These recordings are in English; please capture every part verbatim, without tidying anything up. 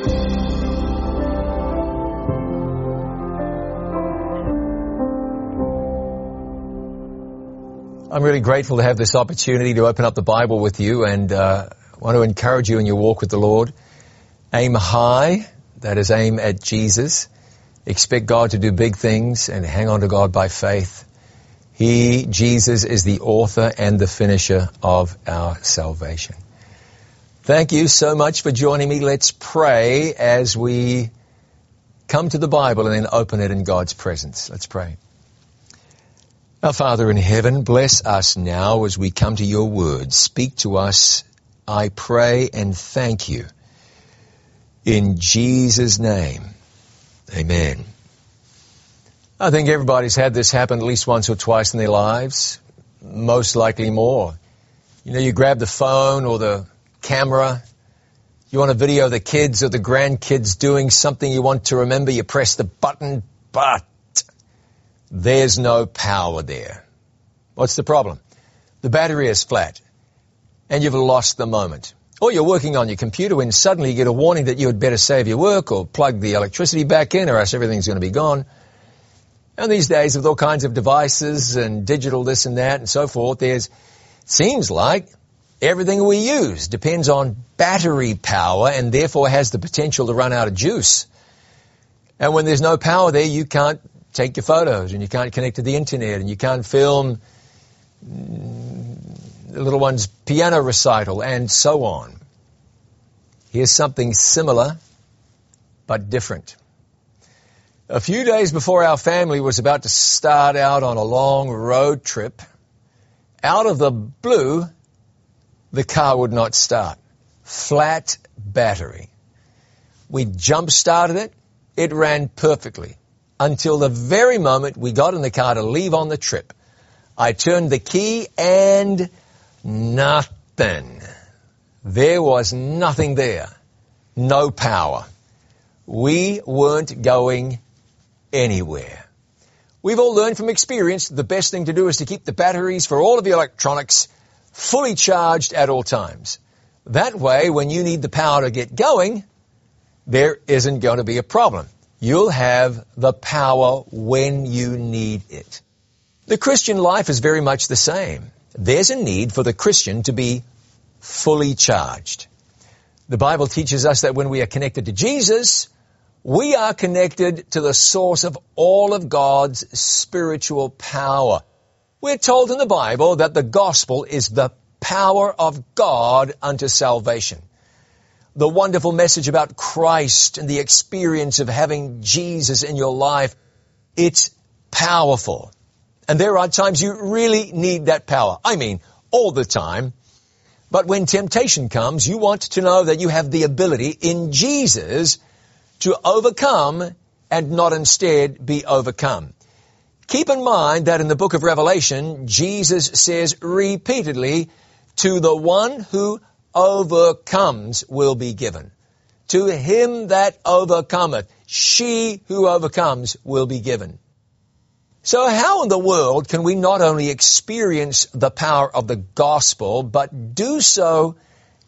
I'm really grateful to have this opportunity to open up the Bible with you, and uh, want to encourage you in your walk with the Lord. Aim high, that is aim at Jesus. Expect God to do big things and hang on to God by faith. He, Jesus, is the author and the finisher of our salvation. Thank you so much for joining me. Let's pray as we come to the Bible and then open it in God's presence. Let's pray. Our Father in heaven, bless us now as we come to your word. Speak to us, I pray and thank you. In Jesus' name, amen. I think everybody's had this happen at least once or twice in their lives, most likely more. You know, you grab the phone or the camera, you want to video the kids or the grandkids doing something you want to remember, you press the button, but there's no power there. What's the problem? The battery is flat, and you've lost the moment. Or you're working on your computer when suddenly you get a warning that you had better save your work or plug the electricity back in or else everything's going to be gone. And these days with all kinds of devices and digital this and that and so forth, there's, seems like everything we use depends on battery power and therefore has the potential to run out of juice. And when there's no power there, you can't take your photos, and you can't connect to the internet, and you can't film the little one's piano recital, and so on. Here's something similar, but different. A few days before our family was about to start out on a long road trip, out of the blue, the car would not start. Flat battery. We jump-started it. It ran perfectly. Until the very moment we got in the car to leave on the trip. I turned the key and nothing. There was nothing there. No power. We weren't going anywhere. We've all learned from experience that the best thing to do is to keep the batteries for all of the electronics fully charged at all times. That way, when you need the power to get going, there isn't going to be a problem. You'll have the power when you need it. The Christian life is very much the same. There's a need for the Christian to be fully charged. The Bible teaches us that when we are connected to Jesus, we are connected to the source of all of God's spiritual power. We're told in the Bible that the gospel is the power of God unto salvation. The wonderful message about Christ and the experience of having Jesus in your life, it's powerful. And there are times you really need that power. I mean, all the time. But when temptation comes, you want to know that you have the ability in Jesus to overcome and not instead be overcome. Keep in mind that in the book of Revelation, Jesus says repeatedly, to the one who overcomes will be given. To him that overcometh, she who overcomes will be given. So how in the world can we not only experience the power of the gospel, but do so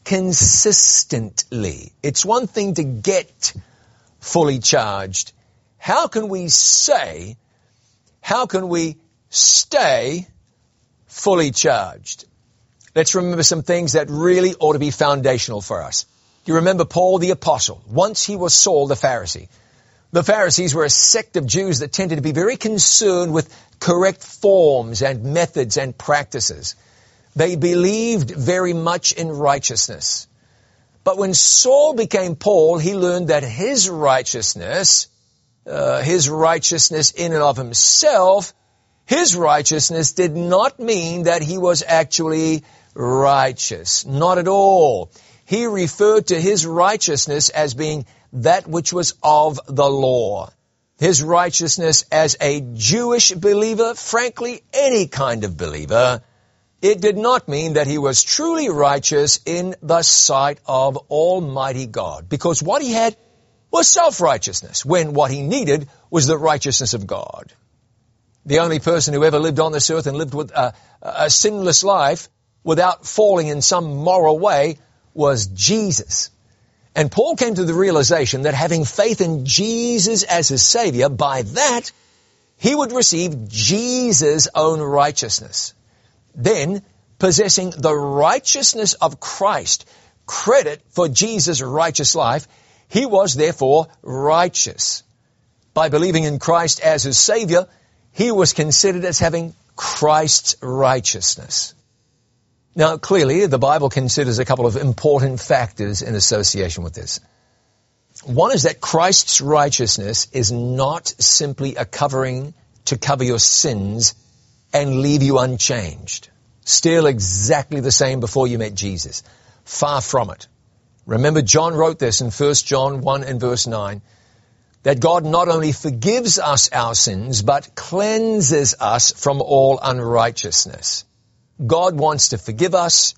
consistently? It's one thing to get fully charged. How can we say, how can we stay fully charged? Let's remember some things that really ought to be foundational for us. Do you remember Paul the Apostle? Once he was Saul the Pharisee. The Pharisees were a sect of Jews that tended to be very concerned with correct forms and methods and practices. They believed very much in righteousness. But when Saul became Paul, he learned that his righteousness, uh, his righteousness in and of himself, his righteousness did not mean that he was actually righteous. Not at all. He referred to his righteousness as being that which was of the law. His righteousness as a Jewish believer, frankly, any kind of believer, it did not mean that he was truly righteous in the sight of Almighty God, because what he had was self-righteousness, when what he needed was the righteousness of God. The only person who ever lived on this earth and lived with a, a sinless life without falling in some moral way was Jesus. And Paul came to the realization that having faith in Jesus as his Savior, by that, he would receive Jesus' own righteousness. Then, possessing the righteousness of Christ, credit for Jesus' righteous life, he was therefore righteous. By believing in Christ as his Savior, he was considered as having Christ's righteousness. Now, clearly, the Bible considers a couple of important factors in association with this. One is that Christ's righteousness is not simply a covering to cover your sins and leave you unchanged, still exactly the same before you met Jesus. Far from it. Remember, John wrote this in First John one and verse nine, that God not only forgives us our sins, but cleanses us from all unrighteousness. God wants to forgive us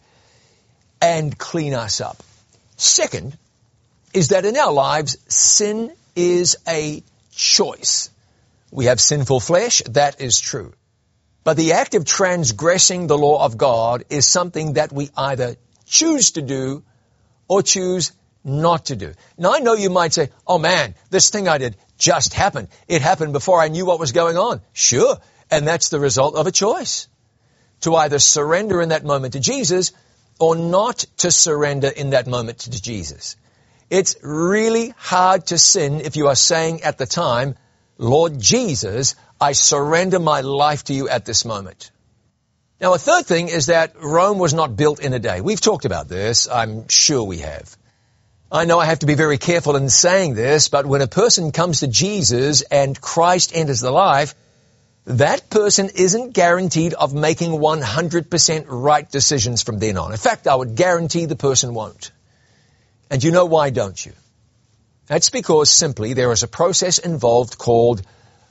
and clean us up. Second is that in our lives, sin is a choice. We have sinful flesh, that is true. But the act of transgressing the law of God is something that we either choose to do or choose not to do. Now, I know you might say, oh man, this thing I did just happened. It happened before I knew what was going on. Sure, and that's the result of a choice. To either surrender in that moment to Jesus or not to surrender in that moment to Jesus. It's really hard to sin if you are saying at the time, Lord Jesus, I surrender my life to you at this moment. Now, a third thing is that Rome was not built in a day. We've talked about this. I'm sure we have. I know I have to be very careful in saying this, but when a person comes to Jesus and Christ enters the life, that person isn't guaranteed of making one hundred percent right decisions from then on. In fact, I would guarantee the person won't. And you know why, don't you? That's because simply there is a process involved called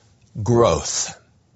growth.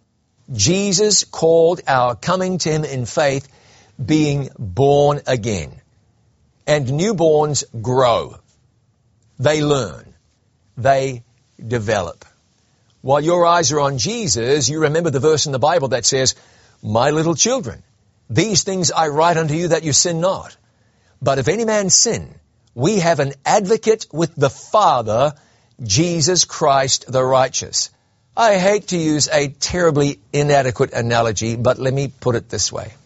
Jesus called our coming to him in faith being born again. And newborns grow. They learn. They develop. While your eyes are on Jesus, you remember the verse in the Bible that says, my little children, these things I write unto you that you sin not. But if any man sin, we have an advocate with the Father, Jesus Christ the righteous. I hate to use a terribly inadequate analogy, but let me put it this way.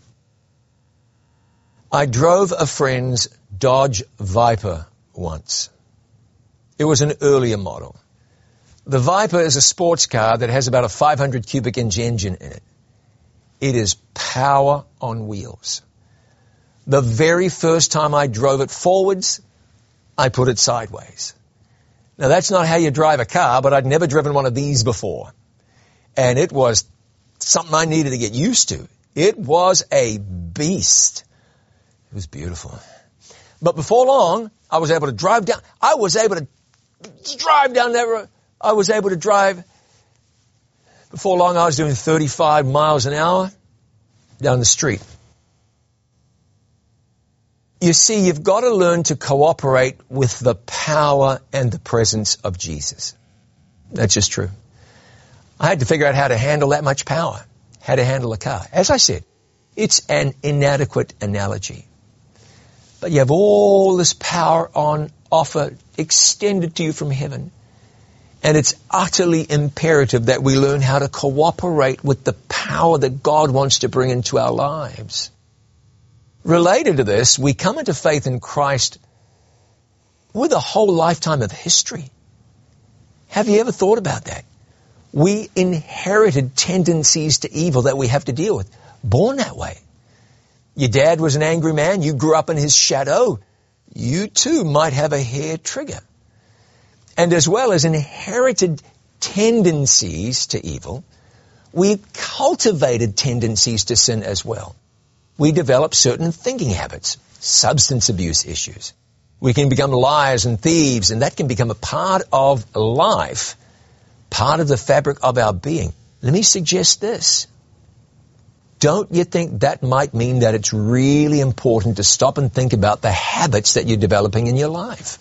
I drove a friend's Dodge Viper once. It was an earlier model. The Viper is a sports car that has about a five hundred cubic inch engine in it. It is power on wheels. The very first time I drove it forwards, I put it sideways. Now, that's not how you drive a car, but I'd never driven one of these before. And it was something I needed to get used to. It was a beast. It was beautiful. But before long, I was able to drive down. I was able to drive down that road. I was able to drive. Before long, I was doing thirty-five miles an hour down the street. You see, you've got to learn to cooperate with the power and the presence of Jesus. That's just true. I had to figure out how to handle that much power, how to handle a car. As I said, it's an inadequate analogy. But you have all this power on offer extended to you from heaven. And it's utterly imperative that we learn how to cooperate with the power that God wants to bring into our lives. Related to this, we come into faith in Christ with a whole lifetime of history. Have you ever thought about that? We inherited tendencies to evil that we have to deal with. Born that way. Your dad was an angry man. You grew up in his shadow. You too might have a hair trigger. And as well as inherited tendencies to evil, we cultivated tendencies to sin as well. We develop certain thinking habits, substance abuse issues. We can become liars and thieves, and that can become a part of life, part of the fabric of our being. Let me suggest this. Don't you think that might mean that it's really important to stop and think about the habits that you're developing in your life?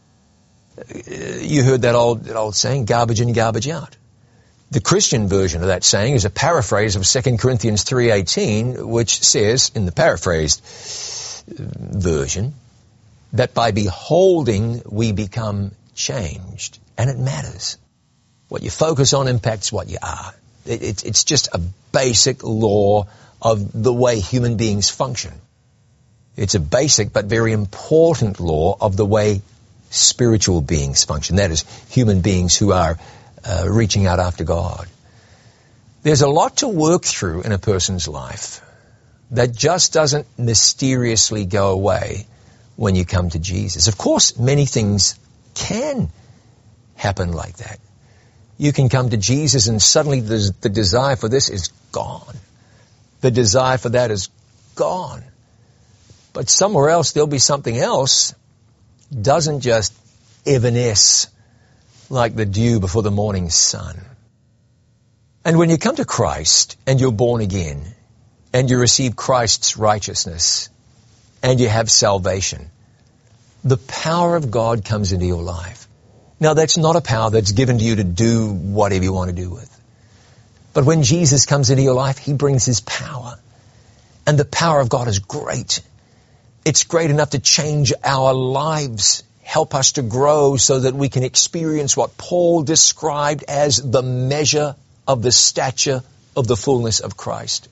You heard that old, that old saying, garbage in, garbage out. The Christian version of that saying is a paraphrase of Second Corinthians three eighteen, which says, in the paraphrased version, that by beholding we become changed. And it matters. What you focus on impacts what you are. It, it, it's just a basic law of the way human beings function. It's a basic but very important law of the way spiritual beings function. That is, human beings who are uh, reaching out after God. There's a lot to work through in a person's life that just doesn't mysteriously go away when you come to Jesus. Of course, many things can happen like that. You can come to Jesus and suddenly the, the desire for this is gone. The desire for that is gone. But somewhere else there'll be something else. Doesn't just evanesce like the dew before the morning sun. And when you come to Christ and you're born again and you receive Christ's righteousness and you have salvation, the power of God comes into your life. Now that's not a power that's given to you to do whatever you want to do with. But when Jesus comes into your life, He brings His power. And the power of God is great. It's great enough to change our lives, help us to grow so that we can experience what Paul described as the measure of the stature of the fullness of Christ.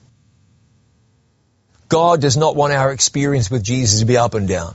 God does not want our experience with Jesus to be up and down.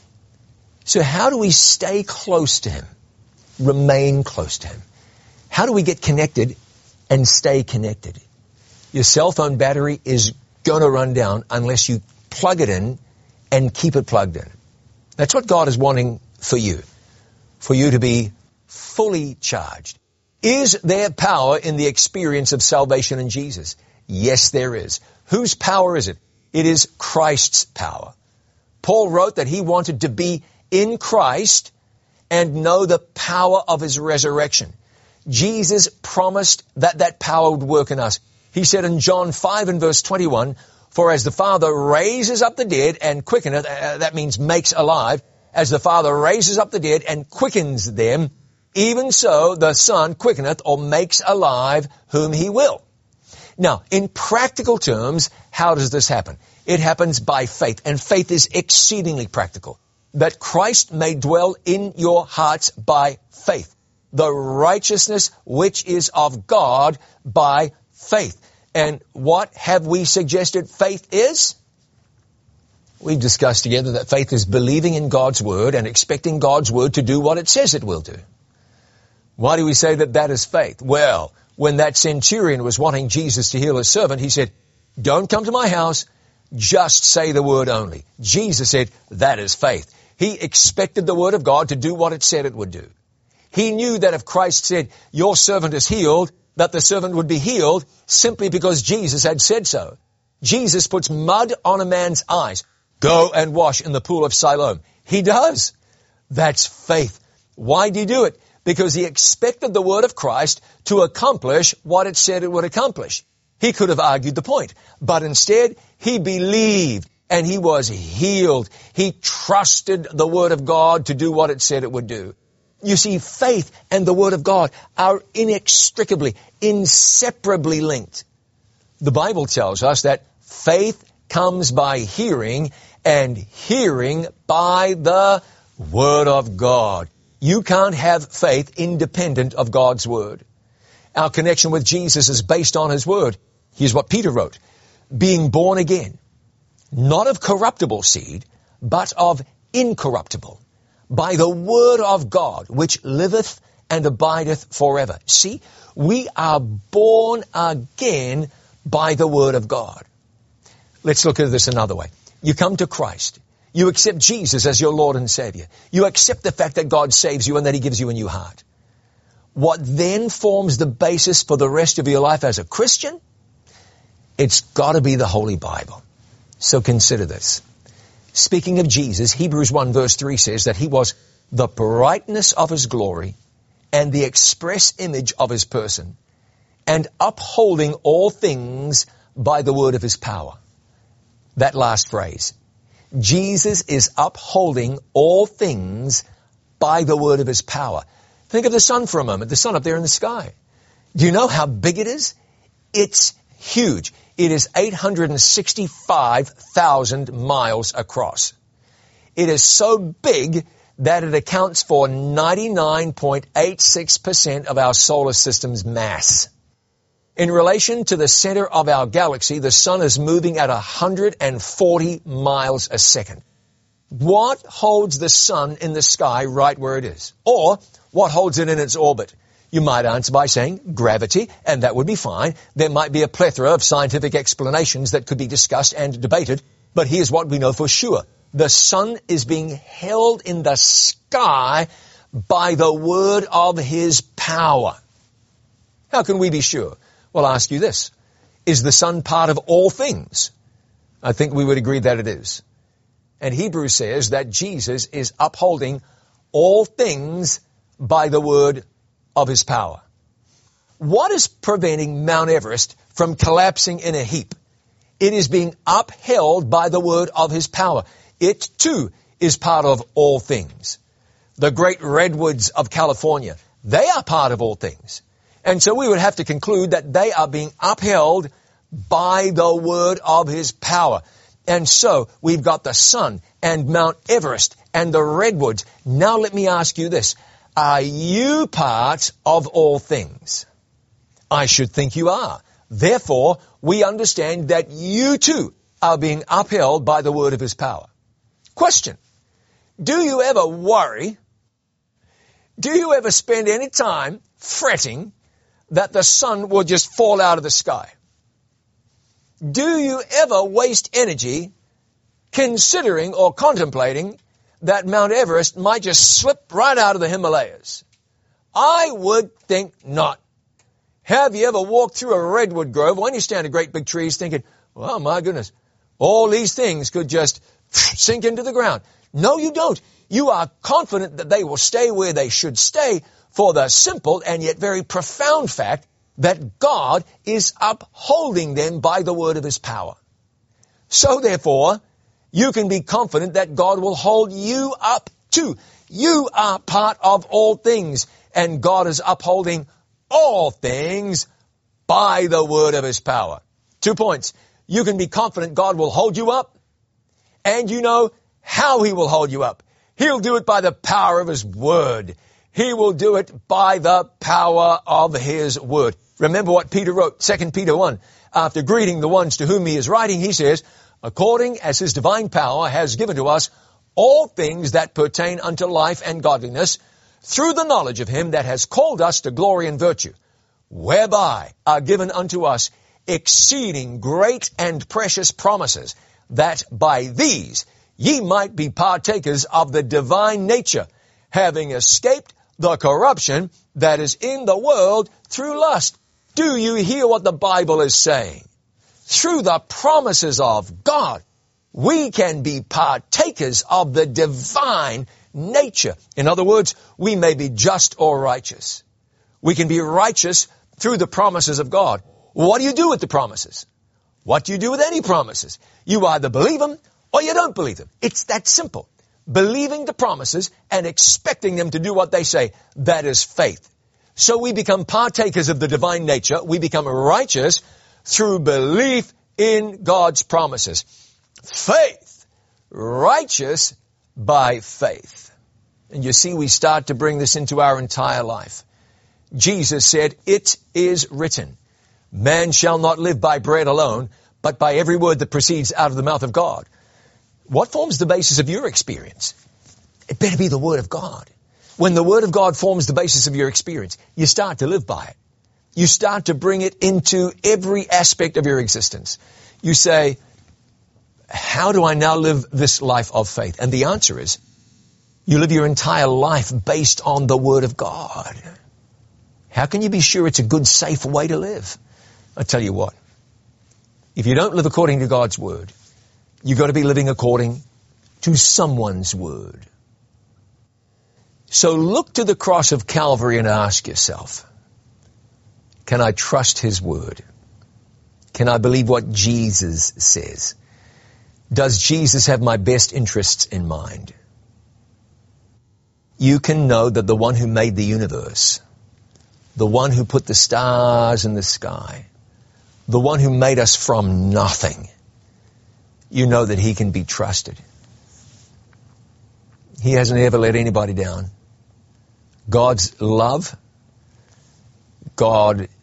So how do we stay close to Him? Remain close to Him. How do we get connected and stay connected? Your cell phone battery is going to run down unless you plug it in and keep it plugged in. That's what God is wanting for you, for you to be fully charged. Is there power in the experience of salvation in Jesus? Yes, there is. Whose power is it? It is Christ's power. Paul wrote that he wanted to be in Christ and know the power of His resurrection. Jesus promised that that power would work in us. He said in John five and verse twenty-one, "For as the Father raises up the dead and quickeneth," uh, that means makes alive, "as the Father raises up the dead and quickens them, even so the Son quickeneth," or makes alive, "whom He will." Now, in practical terms, how does this happen? It happens by faith, and faith is exceedingly practical. That Christ may dwell in your hearts by faith. The righteousness which is of God by faith. And what have we suggested faith is? We've discussed together that faith is believing in God's Word and expecting God's Word to do what it says it will do. Why do we say that that is faith? Well, when that centurion was wanting Jesus to heal his servant, he said, "Don't come to my house, just say the word only." Jesus said, that is faith. He expected the Word of God to do what it said it would do. He knew that if Christ said, "Your servant is healed," that the servant would be healed simply because Jesus had said so. Jesus puts mud on a man's eyes. "Go and wash in the pool of Siloam." He does. That's faith. Why did He do it? Because He expected the word of Christ to accomplish what it said it would accomplish. He could have argued the point, but instead he believed and he was healed. He trusted the Word of God to do what it said it would do. You see, faith and the Word of God are inextricably, inseparably linked. The Bible tells us that faith comes by hearing, and hearing by the Word of God. You can't have faith independent of God's Word. Our connection with Jesus is based on His Word. Here's what Peter wrote. "Being born again, not of corruptible seed, but of incorruptible, by the Word of God, which liveth and abideth forever." See, we are born again by the Word of God. Let's look at this another way. You come to Christ. You accept Jesus as your Lord and Savior. You accept the fact that God saves you and that He gives you a new heart. What then forms the basis for the rest of your life as a Christian? It's got to be the Holy Bible. So consider this. Speaking of Jesus, Hebrews one verse three says that He was the brightness of His glory and the express image of His person, and upholding all things by the word of His power. That last phrase. Jesus is upholding all things by the word of His power. Think of the sun for a moment, the sun up there in the sky. Do you know how big it is? It's huge. It is eight hundred sixty-five thousand miles across. It is so big that it accounts for ninety-nine point eight six percent of our solar system's mass. In relation to the center of our galaxy, the sun is moving at one hundred forty miles a second. What holds the sun in the sky right where it is? Or what holds it in its orbit? You might answer by saying gravity, and that would be fine. There might be a plethora of scientific explanations that could be discussed and debated, but here's what we know for sure. The sun is being held in the sky by the word of his power. How can we be sure? Well, I'll ask you this. Is the sun part of all things? I think we would agree that it is. And Hebrews says that Jesus is upholding all things by the word of his power. What is preventing Mount Everest from collapsing in a heap? It is being upheld by the word of his power. It too is part of all things. The great redwoods of California, they are part of all things. And so we would have to conclude that they are being upheld by the word of his power. And so we've got the sun and Mount Everest and the redwoods. Now let me ask you this. Are you part of all things? I should think you are. Therefore, we understand that you too are being upheld by the word of his power. Question. Do you ever worry? Do you ever spend any time fretting that the sun will just fall out of the sky? Do you ever waste energy considering or contemplating that Mount Everest might just slip right out of the Himalayas? I would think not. Have you ever walked through a redwood grove when you stand at great big trees thinking, well, my goodness, all these things could just sink into the ground? No, you don't. You are confident that they will stay where they should stay for the simple and yet very profound fact that God is upholding them by the word of his power. So therefore, you can be confident that God will hold you up too. You are part of all things, and God is upholding all things by the word of his power. Two points. You can be confident God will hold you up, and you know how he will hold you up. He'll do it by the power of his word. He will do it by the power of his word. Remember what Peter wrote, Second Peter one. After greeting the ones to whom he is writing, he says, according as his divine power has given to us all things that pertain unto life and godliness, through the knowledge of him that has called us to glory and virtue, whereby are given unto us exceeding great and precious promises, that by these ye might be partakers of the divine nature, having escaped the corruption that is in the world through lust. Do you hear what the Bible is saying? Through the promises of God, we can be partakers of the divine nature. In other words, we may be just or righteous. We can be righteous through the promises of God. What do you do with the promises? What do you do with any promises? You either believe them or you don't believe them. It's that simple. Believing the promises and expecting them to do what they say, that is faith. So we become partakers of the divine nature. We become righteous through belief in God's promises. Faith. Righteous by faith. And you see, we start to bring this into our entire life. Jesus said, it is written, man shall not live by bread alone, but by every word that proceeds out of the mouth of God. What forms the basis of your experience? It better be the Word of God. When the Word of God forms the basis of your experience, you start to live by it. You start to bring it into every aspect of your existence. You say, how do I now live this life of faith? And the answer is, you live your entire life based on the Word of God. How can you be sure it's a good, safe way to live? I tell you what, if you don't live according to God's Word, you've got to be living according to someone's word. So look to the cross of Calvary and ask yourself, can I trust his word? Can I believe what Jesus says? Does Jesus have my best interests in mind? You can know that the one who made the universe, the one who put the stars in the sky, the one who made us from nothing, you know that he can be trusted. He hasn't ever let anybody down. God's love, God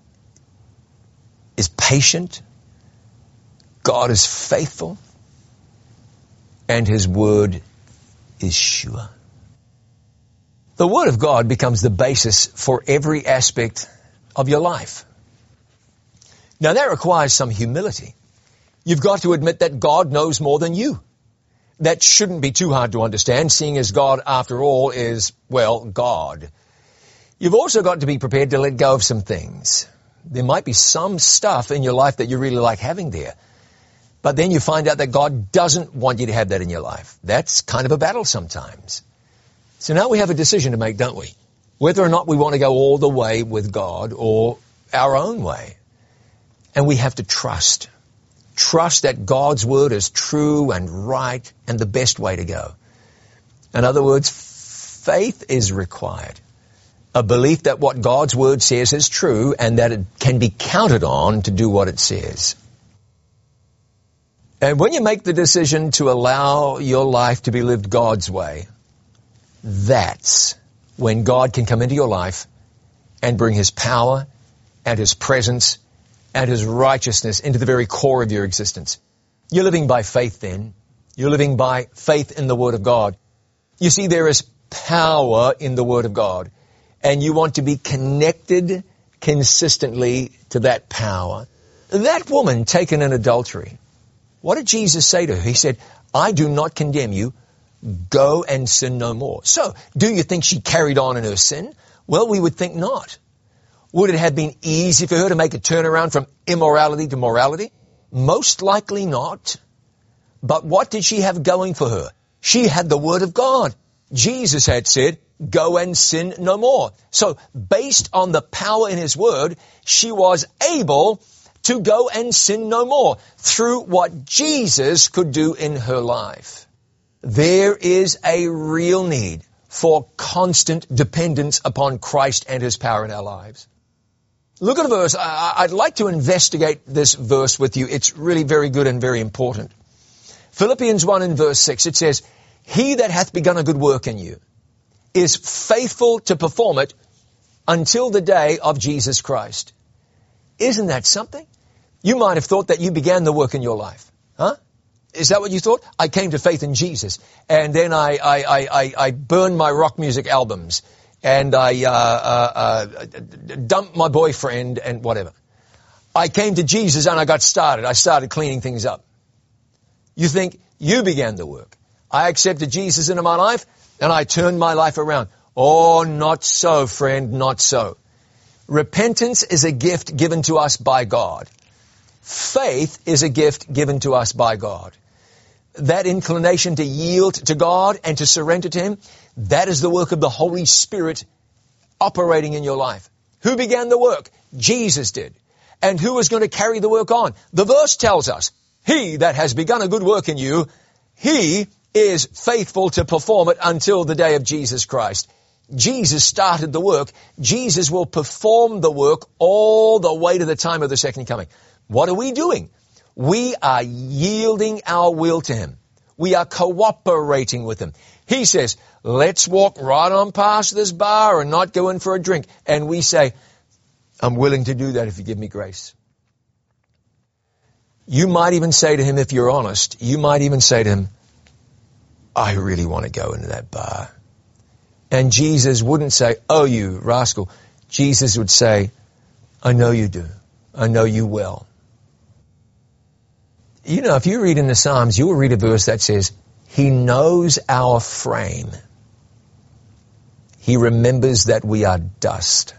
is patient, God is faithful, and His word is sure. The Word of God becomes the basis for every aspect of your life. Now that requires some humility. You've got to admit that God knows more than you. That shouldn't be too hard to understand, seeing as God, after all, is, well, God. You've also got to be prepared to let go of some things. There might be some stuff in your life that you really like having there, but then you find out that God doesn't want you to have that in your life. That's kind of a battle sometimes. So now we have a decision to make, don't we? Whether or not we want to go all the way with God or our own way. And we have to trust. Trust that God's word is true and right and the best way to go. In other words, faith is required. A belief that what God's word says is true and that it can be counted on to do what it says. And when you make the decision to allow your life to be lived God's way, that's when God can come into your life and bring His power and His presence and His righteousness into the very core of your existence. You're living by faith then. You're living by faith in the Word of God. You see, there is power in the Word of God, and you want to be connected consistently to that power. That woman taken in adultery, what did Jesus say to her? He said, I do not condemn you. Go and sin no more. So, do you think she carried on in her sin? Well, we would think not. Would it have been easy for her to make a turnaround from immorality to morality? Most likely not. But what did she have going for her? She had the Word of God. Jesus had said, go and sin no more. So, based on the power in His Word, she was able to go and sin no more through what Jesus could do in her life. There is a real need for constant dependence upon Christ and His power in our lives. Look at a verse. I'd like to investigate this verse with you. It's really very good and very important. Philippians one and verse six, it says, He that hath begun a good work in you is faithful to perform it until the day of Jesus Christ. Isn't that something? You might have thought that you began the work in your life. Huh? Is that what you thought? I came to faith in Jesus, and then I, I, I, I, I burned my rock music albums, and I uh, uh, uh, dumped my boyfriend and whatever. I came to Jesus and I got started. I started cleaning things up. You think you began the work. I accepted Jesus into my life, and I turned my life around. Oh, not so, friend, not so. Repentance is a gift given to us by God. Faith is a gift given to us by God. That inclination to yield to God and to surrender to Him, that is the work of the Holy Spirit operating in your life. Who began the work? Jesus did. And who is going to carry the work on? The verse tells us, He that has begun a good work in you, He is faithful to perform it until the day of Jesus Christ. Jesus started the work. Jesus will perform the work all the way to the time of the second coming. What are we doing? We are yielding our will to Him. We are cooperating with Him. He says, let's walk right on past this bar and not go in for a drink. And we say, I'm willing to do that if you give me grace. You might even say to Him, if you're honest, you might even say to Him, I really want to go into that bar. And Jesus wouldn't say, oh, you rascal. Jesus would say, I know you do. I know you well. You know, if you read in the Psalms, you will read a verse that says, He knows our frame. He remembers that we are dust.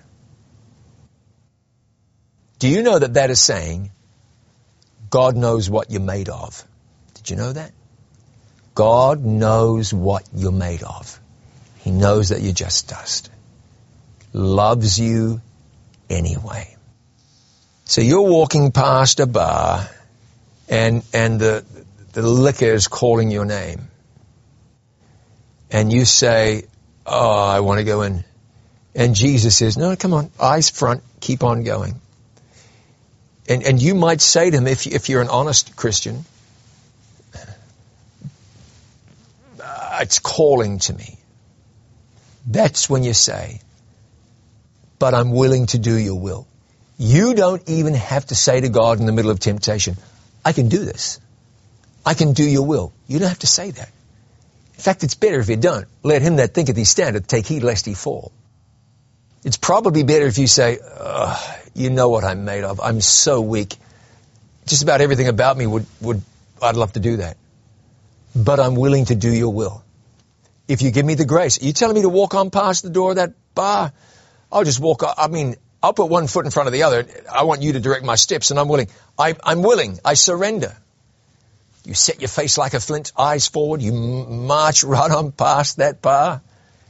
Do you know that that is saying, God knows what you're made of? Did you know that? God knows what you're made of. He knows that you're just dust. Loves you anyway. So you're walking past a bar, and and the the liquor is calling your name. And you say, oh, I want to go in. And Jesus says, no, come on, eyes front, keep on going. And and you might say to Him, if if you're an honest Christian, it's calling to me. That's when you say, but I'm willing to do your will. You don't even have to say to God in the middle of temptation, I can do this. I can do your will. You don't have to say that. In fact, it's better if you don't. Let him that thinketh he standeth take heed lest he fall. It's probably better if you say, you know what I'm made of. I'm so weak. Just about everything about me would, would, I'd love to do that. But I'm willing to do your will. If you give me the grace, are you telling me to walk on past the door of that bar? I'll just walk, I mean, I'll put one foot in front of the other. I want you to direct my steps, and I'm willing. I, I'm willing. I surrender. You set your face like a flint, eyes forward. You m- march right on past that bar.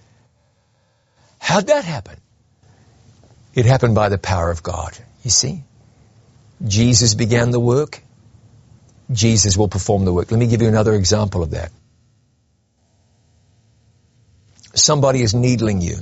How'd that happen? It happened by the power of God. You see? Jesus began the work. Jesus will perform the work. Let me give you another example of that. Somebody is needling you,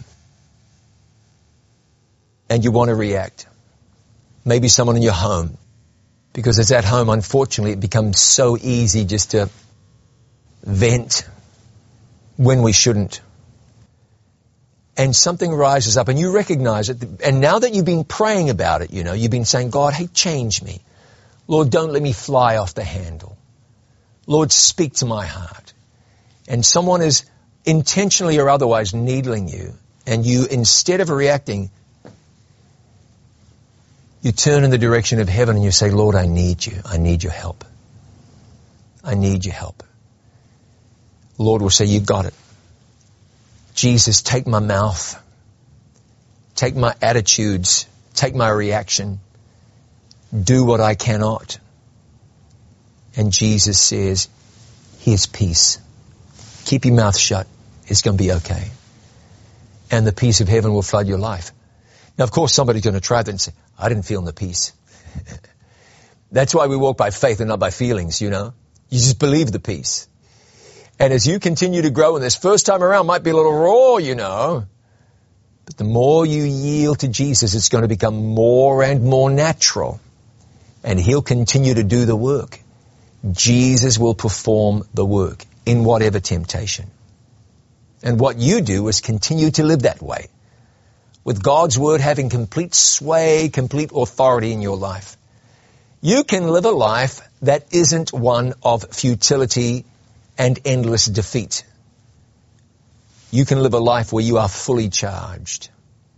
and you want to react. Maybe someone in your home, because it's at home, unfortunately, it becomes so easy just to vent when we shouldn't. And something rises up, and you recognize it, and now that you've been praying about it, you know, you've been saying, God, hey, change me. Lord, don't let me fly off the handle. Lord, speak to my heart. And someone is intentionally or otherwise needling you, and you, instead of reacting, you turn in the direction of heaven and you say, Lord, I need you. I need your help. I need your help. Lord will say, you got it. Jesus, take my mouth. Take my attitudes. Take my reaction. Do what I cannot. And Jesus says, here's peace. Keep your mouth shut. It's going to be okay. And the peace of heaven will flood your life. Now, of course, somebody's going to try that and say, I didn't feel the peace. That's why we walk by faith and not by feelings, you know. You just believe the peace. And as you continue to grow, and this first time around might be a little raw, you know, but the more you yield to Jesus, it's going to become more and more natural. And he'll continue to do the work. Jesus will perform the work in whatever temptation. And what you do is continue to live that way, with God's word having complete sway, complete authority in your life. You can live a life that isn't one of futility and endless defeat. You can live a life where you are fully charged.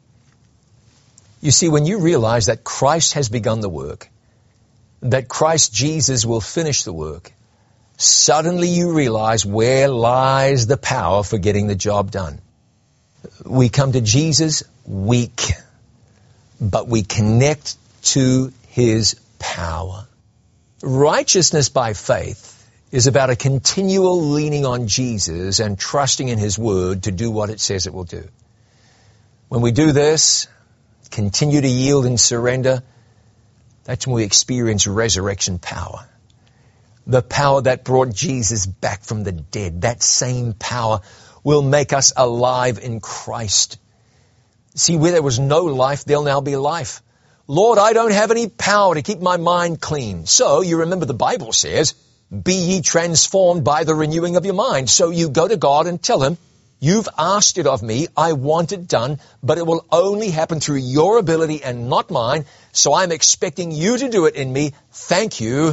You see, when you realize that Christ has begun the work, that Christ Jesus will finish the work, suddenly you realize where lies the power for getting the job done. We come to Jesus weak, but we connect to his power. Righteousness by faith is about a continual leaning on Jesus and trusting in his word to do what it says it will do. When we do this, continue to yield and surrender, that's when we experience resurrection power. The power that brought Jesus back from the dead, that same power will make us alive in Christ. See, where there was no life, there'll now be life. Lord, I don't have any power to keep my mind clean. So you remember the Bible says, be ye transformed by the renewing of your mind. So you go to God and tell him, you've asked it of me, I want it done, but it will only happen through your ability and not mine. So I'm expecting you to do it in me. Thank you.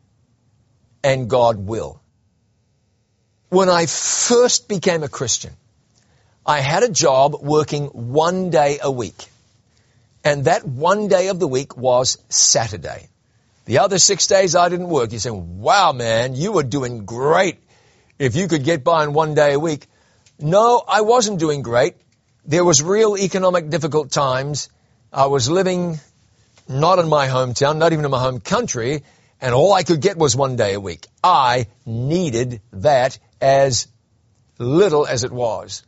And God will. When I first became a Christian, I had a job working one day a week. And that one day of the week was Saturday. The other six days I didn't work. You say, wow, man, you were doing great if you could get by in one day a week. No, I wasn't doing great. There was real economic difficult times. I was living not in my hometown, not even in my home country, and all I could get was one day a week. I needed that as little as it was.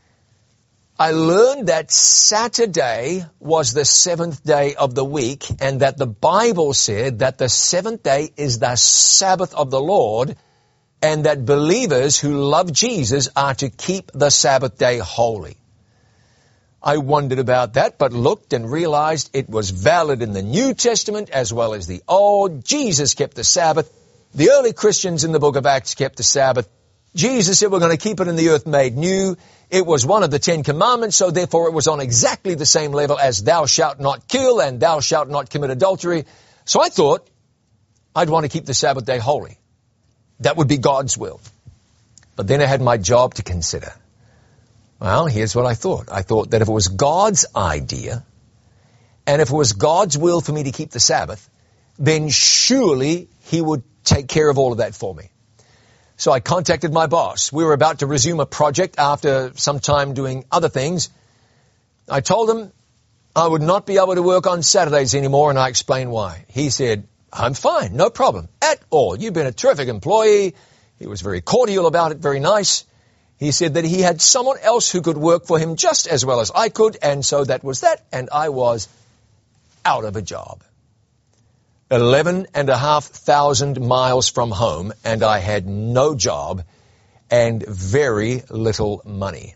I learned that Saturday was the seventh day of the week, and that the Bible said that the seventh day is the Sabbath of the Lord, and that believers who love Jesus are to keep the Sabbath day holy. I wondered about that, but looked and realized it was valid in the New Testament as well as the Old. Jesus kept the Sabbath. The early Christians in the book of Acts kept the Sabbath. Jesus said we're going to keep it in the earth made new. It was one of the Ten Commandments, so therefore it was on exactly the same level as thou shalt not kill and thou shalt not commit adultery. So I thought I'd want to keep the Sabbath day holy. That would be God's will. But then I had my job to consider. Well, here's what I thought. I thought that if it was God's idea, and if it was God's will for me to keep the Sabbath, then surely He would take care of all of that for me. So I contacted my boss. We were about to resume a project after some time doing other things. I told him I would not be able to work on Saturdays anymore, and I explained why. He said, I'm fine, no problem at all. You've been a terrific employee. He was very cordial about it, very nice. He said that he had someone else who could work for him just as well as I could, and so that was that, and I was out of a job. Eleven and a half thousand miles from home, and I had no job and very little money.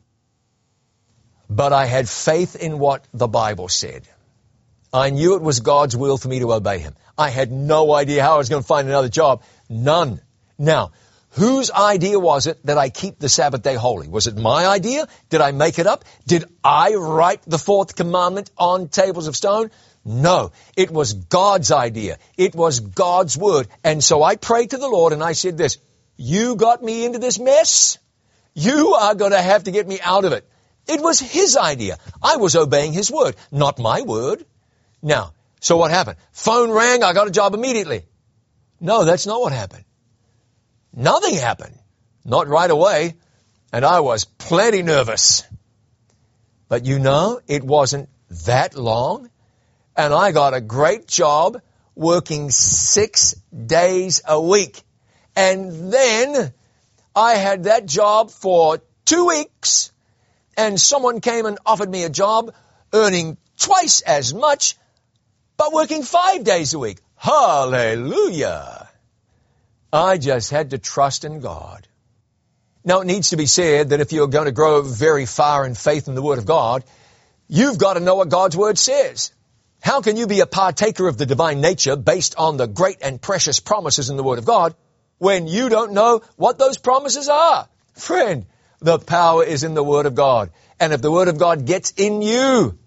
But I had faith in what the Bible said. I knew it was God's will for me to obey Him. I had no idea how I was going to find another job. None. Now, whose idea was it that I keep the Sabbath day holy? Was it my idea? Did I make it up? Did I write the fourth commandment on tables of stone? No, it was God's idea. It was God's word. And so I prayed to the Lord and I said this, you got me into this mess. You are going to have to get me out of it. It was His idea. I was obeying His word, not my word. Now, so what happened? Phone rang, I got a job immediately. No, that's not what happened. Nothing happened. Not right away. And I was plenty nervous. But you know, it wasn't that long. And I got a great job working six days a week. And then I had that job for two weeks. And someone came and offered me a job earning twice as much, but working five days a week. Hallelujah. I just had to trust in God. Now, it needs to be said that if you're going to grow very far in faith in the Word of God, you've got to know what God's Word says. How can you be a partaker of the divine nature based on the great and precious promises in the Word of God when you don't know what those promises are? Friend, the power is in the Word of God. And if the Word of God gets in you,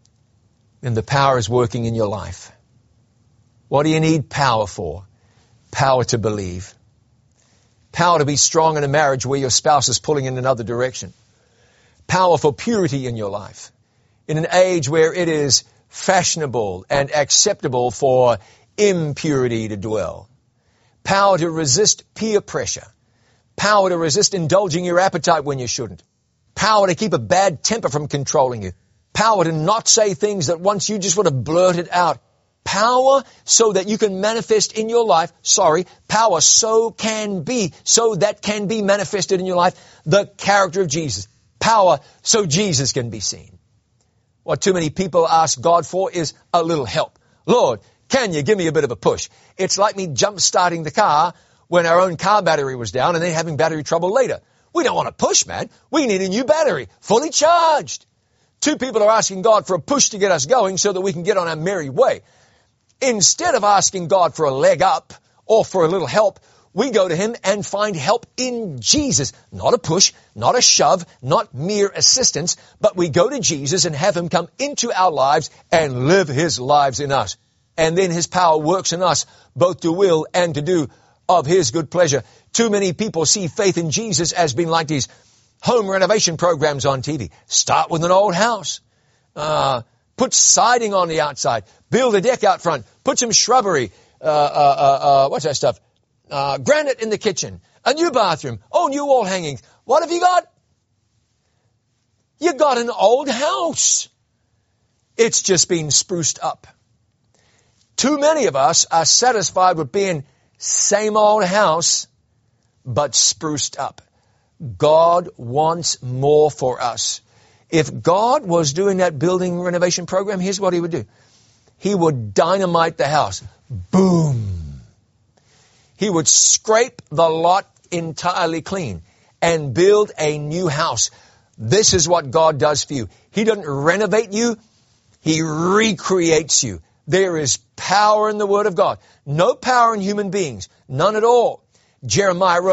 then the power is working in your life. What do you need power for? Power to believe. Power to be strong in a marriage where your spouse is pulling in another direction. Power for purity in your life. In an age where it is fashionable and acceptable for impurity to dwell. Power to resist peer pressure. Power to resist indulging your appetite when you shouldn't. Power to keep a bad temper from controlling you. Power to not say things that once you just would have blurted out. Power so that you can manifest in your life, sorry, power so can be, so that can be manifested in your life, the character of Jesus. Power so Jesus can be seen. What too many people ask God for is a little help. Lord, can you give me a bit of a push? It's like me jump starting the car when our own car battery was down and then having battery trouble later. We don't want to push, man. We need a new battery, fully charged. Two people are asking God for a push to get us going so that we can get on our merry way. Instead of asking God for a leg up or for a little help, we go to Him and find help in Jesus. Not a push, not a shove, not mere assistance, but we go to Jesus and have Him come into our lives and live His lives in us. And then His power works in us, both to will and to do of His good pleasure. Too many people see faith in Jesus as being like these home renovation programs on T V. Start with an old house. Uh, put siding on the outside. Build a deck out front. Put some shrubbery. Uh, uh, uh, uh, what's that stuff? Uh, granite in the kitchen. A new bathroom. Oh, new wall hangings. What have you got? You got an old house. It's just been spruced up. Too many of us are satisfied with being same old house, but spruced up. God wants more for us. If God was doing that building renovation program, here's what He would do. He would dynamite the house. Boom. He would scrape the lot entirely clean and build a new house. This is what God does for you. He doesn't renovate you. He recreates you. There is power in the Word of God. No power in human beings. None at all. Jeremiah wrote,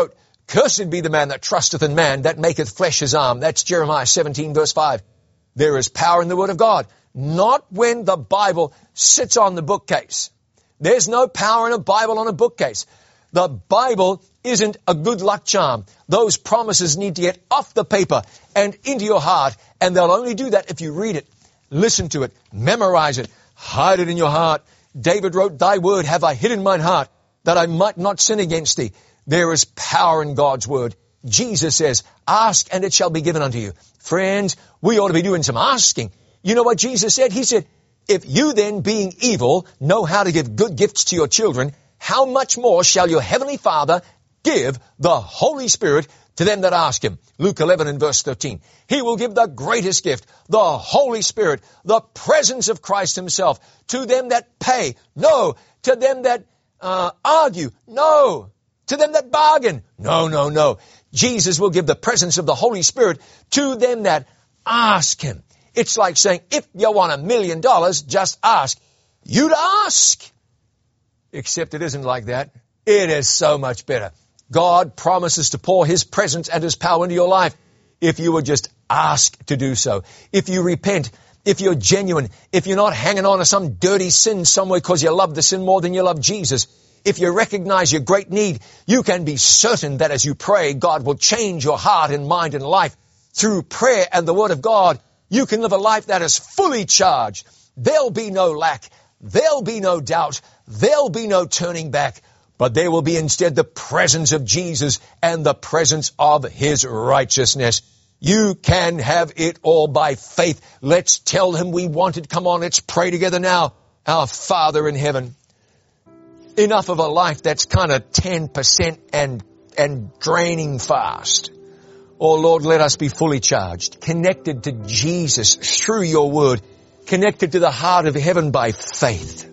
Cursed be the man that trusteth in man, that maketh flesh his arm. That's Jeremiah seventeen verse five. There is power in the word of God. Not when the Bible sits on the bookcase. There's no power in a Bible on a bookcase. The Bible isn't a good luck charm. Those promises need to get off the paper and into your heart, and they'll only do that if you read it, listen to it, memorize it, hide it in your heart. David wrote, thy word have I hid in mine heart, that I might not sin against thee. There is power in God's word. Jesus says, ask and it shall be given unto you. Friends, we ought to be doing some asking. You know what Jesus said? He said, if you then, being evil, know how to give good gifts to your children, how much more shall your heavenly Father give the Holy Spirit to them that ask him? Luke eleven and verse thirteen. He will give the greatest gift, the Holy Spirit, the presence of Christ himself, to them that pay. No. To them that uh, argue. No. To them that bargain. No, no, no. Jesus will give the presence of the Holy Spirit to them that ask him. It's like saying, if you want a million dollars, just ask. You'd ask. Except it isn't like that. It is so much better. God promises to pour his presence and his power into your life if you would just ask to do so. If you repent, if you're genuine, if you're not hanging on to some dirty sin somewhere because you love the sin more than you love Jesus, if you recognize your great need, you can be certain that as you pray, God will change your heart and mind and life. Through prayer and the Word of God, you can live a life that is fully charged. There'll be no lack. There'll be no doubt. There'll be no turning back. But there will be instead the presence of Jesus and the presence of his righteousness. You can have it all by faith. Let's tell him we want it. Come on, let's pray together now. Our Father in heaven. Enough of a life that's kind of ten percent and, and draining fast. Oh Lord, let us be fully charged, connected to Jesus through your word, connected to the heart of heaven by faith.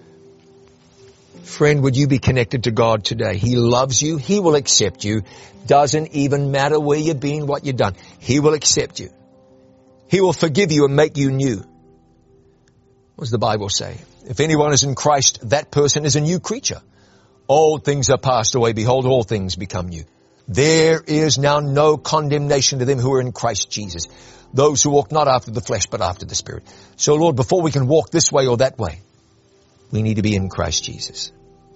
Friend, would you be connected to God today? He loves you. He will accept you. Doesn't even matter where you've been, what you've done. He will accept you. He will forgive you and make you new. What does the Bible say? If anyone is in Christ, that person is a new creature. Old things are passed away. Behold, all things become new. There is now no condemnation to them who are in Christ Jesus. Those who walk not after the flesh, but after the Spirit. So Lord, before we can walk this way or that way, we need to be in Christ Jesus.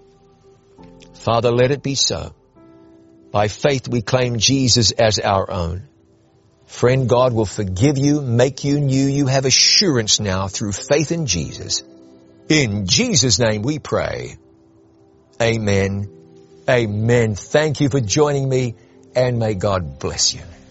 Father, let it be so. By faith we claim Jesus as our own. Friend, God will forgive you, make you new. You have assurance now through faith in Jesus. In Jesus' name we pray. Amen. Amen. Thank you for joining me, and may God bless you.